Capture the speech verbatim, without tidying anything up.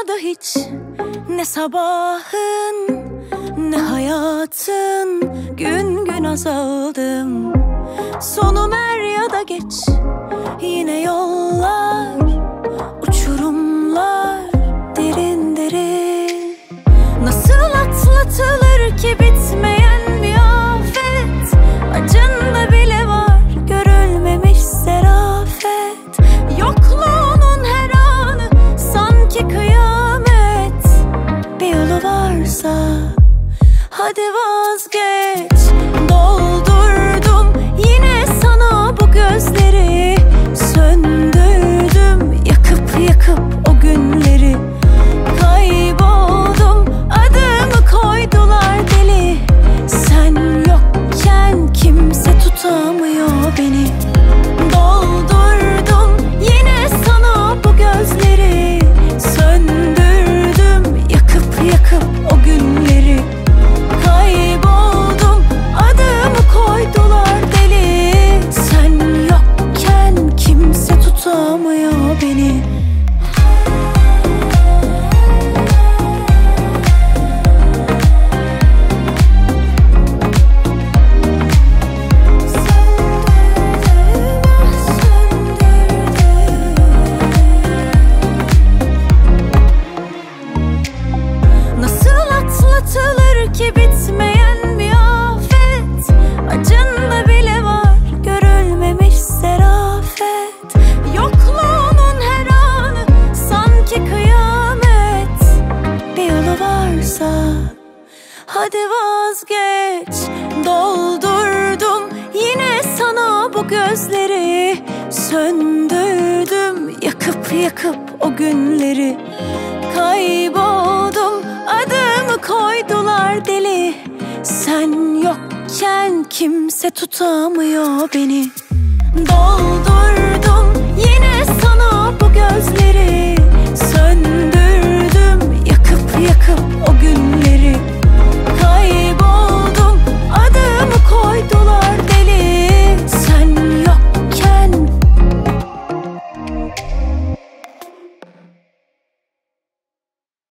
olmadı hiç. Ne sabahın ne hayatın, gün gün azaldım. Sonum er ya da geç, yine yollar, uçurumlar derin derin. Nasıl atlatılır ki bitmeyen bir afet? Acında bile var görülmemiş zerafet. Yokluğunun her anı sanki kıyamet. Bir yolu varsa hadi vazgeç. Doldurdum yine sana bu gözleri, söndürdüm yakıp yakıp o günleri. Kayboldum, adımı koydular deli. Sen yokken kimse tutamıyor beni. Doldurdum yine sana bu gözleri, söndürdüm yakıp yakıp o günleri. Kayboldum, adımı koydular deli. Sen yokken kimse tutamıyor beni. Atlatılır ki bitmeyen bir afet? Acında bile var görülmemiş zerafet. Yokluğunun her anı sanki kıyamet. Bir yolu varsa hadi vazgeç. Doldurdum yine sana bu gözleri, söndürdüm yakıp yakıp o günleri. Kayboldum, adımı koydular deli. Sen yokken kimse tutamıyor beni. Doldurdum yine sana bu gözleri, söndürdüm yakıp yakıp o günleri.